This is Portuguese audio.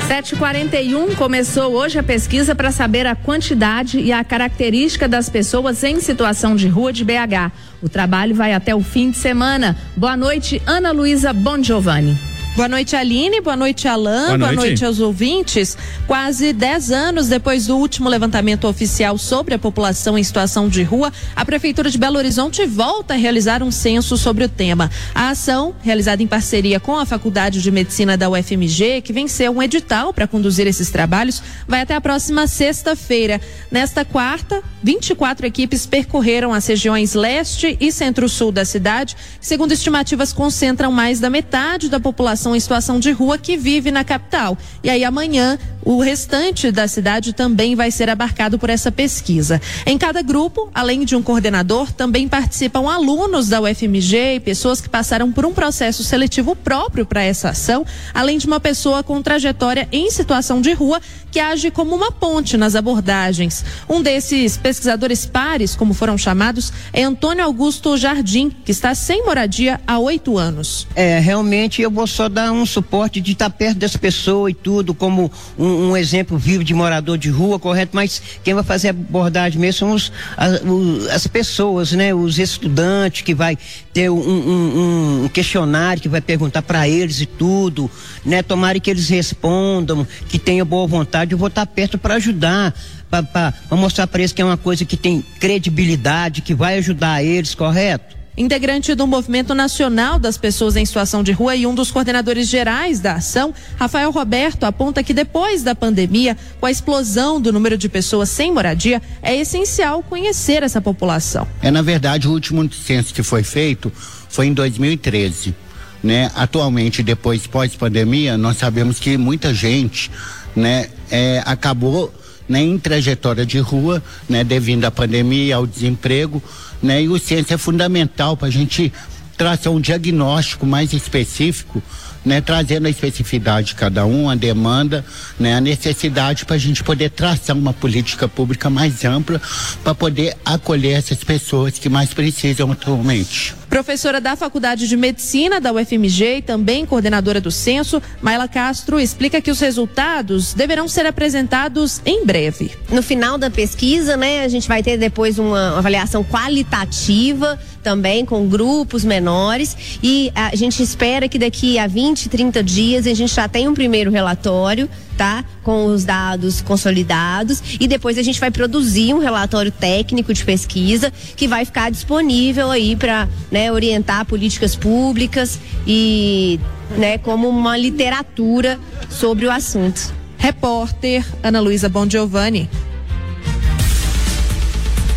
7h41 começou hoje a pesquisa para saber a quantidade e a característica das pessoas em situação de rua de BH. O trabalho vai até o fim de semana. Boa noite, Ana Luísa Bongiovanni. Boa noite, Aline. Boa noite, Alain. Boa noite aos ouvintes. Quase 10 anos depois do último levantamento oficial sobre a população em situação de rua, a Prefeitura de Belo Horizonte volta a realizar um censo sobre o tema. A ação, realizada em parceria com a Faculdade de Medicina da UFMG, que venceu um edital para conduzir esses trabalhos, vai até a próxima sexta-feira. Nesta quarta, 24 equipes percorreram as regiões leste e centro-sul da cidade, que, segundo estimativas, concentram mais da metade da população em situação de rua que vive na capital. E aí amanhã o restante da cidade também vai ser abarcado por essa pesquisa. Em cada grupo, além de um coordenador, também participam alunos da UFMG e pessoas que passaram por um processo seletivo próprio para essa ação, além de uma pessoa com trajetória em situação de rua que age como uma ponte nas abordagens. Um desses pesquisadores pares, como foram chamados, é Antônio Augusto Jardim, que está sem moradia há 8 anos. Realmente eu vou só dar um suporte de estar perto das pessoas e tudo, como um exemplo vivo de morador de rua, correto? Mas quem vai fazer a abordagem mesmo são as pessoas, né? Os estudantes, que vai ter um questionário que vai perguntar para eles e tudo, né? Tomara que eles respondam, que tenham boa vontade. Eu vou estar perto para ajudar, para mostrar para eles que é uma coisa que tem credibilidade, que vai ajudar eles, correto? Integrante do Movimento Nacional das Pessoas em Situação de Rua e um dos coordenadores gerais da ação, Rafael Roberto, aponta que depois da pandemia, com a explosão do número de pessoas sem moradia, é essencial conhecer essa população. Na verdade, o último censo que foi feito foi em 2013, né? Atualmente, depois pós-pandemia, nós sabemos que muita gente, né, acabou, né, em trajetória de rua, né, devido à pandemia, ao desemprego, né, e o censo é fundamental para a gente traçar um diagnóstico mais específico, né, trazendo a especificidade de cada um, a demanda, né, a necessidade para a gente poder traçar uma política pública mais ampla para poder acolher essas pessoas que mais precisam atualmente. Professora da Faculdade de Medicina da UFMG e também coordenadora do censo, Maila Castro, explica que os resultados deverão ser apresentados em breve. No final da pesquisa, né, a gente vai ter depois uma avaliação qualitativa também com grupos menores e a gente espera que daqui a 20, 30 dias a gente já tenha um primeiro relatório, tá? Com os dados consolidados e depois a gente vai produzir um relatório técnico de pesquisa que vai ficar disponível aí para, né, orientar políticas públicas e, né, como uma literatura sobre o assunto. Repórter Ana Luísa Bongiovanni.